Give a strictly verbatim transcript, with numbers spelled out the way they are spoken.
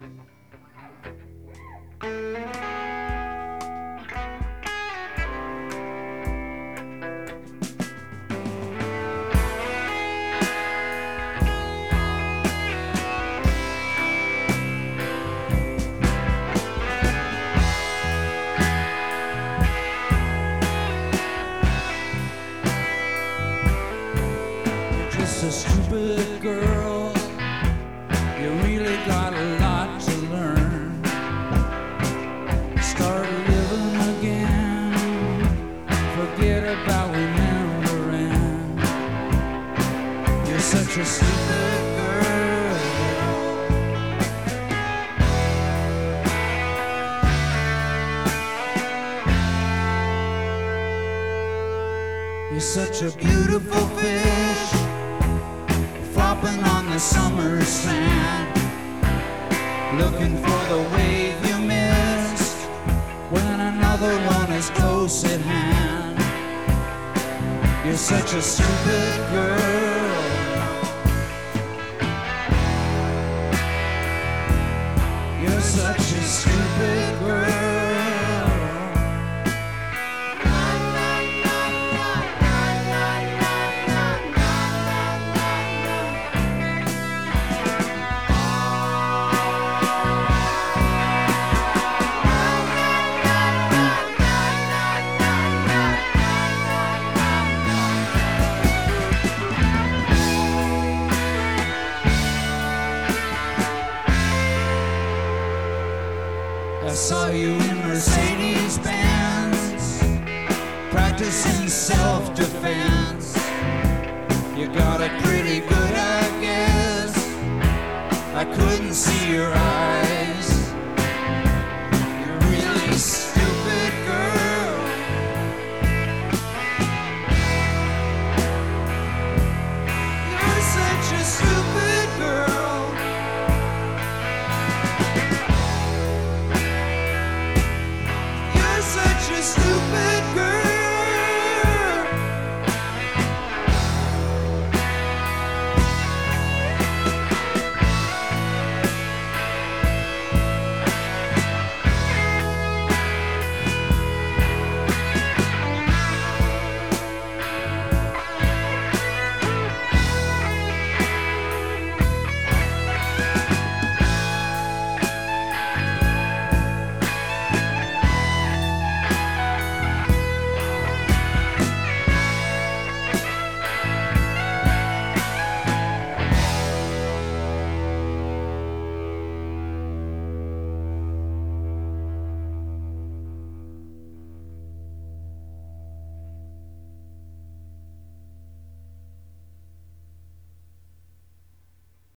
Just a stupid girl, you really got a lot to learn. Start living again, forget about remembering. You're such a stupid girl. You're such a beautiful fish, flopping on the summer sand, looking for the wave you missed when another one is close at hand. You're such a stupid girl. You're such a stupid girl. I saw you in Mercedes-Benz, practicing self-defense. You got it pretty good, I guess. I couldn't see your eyes.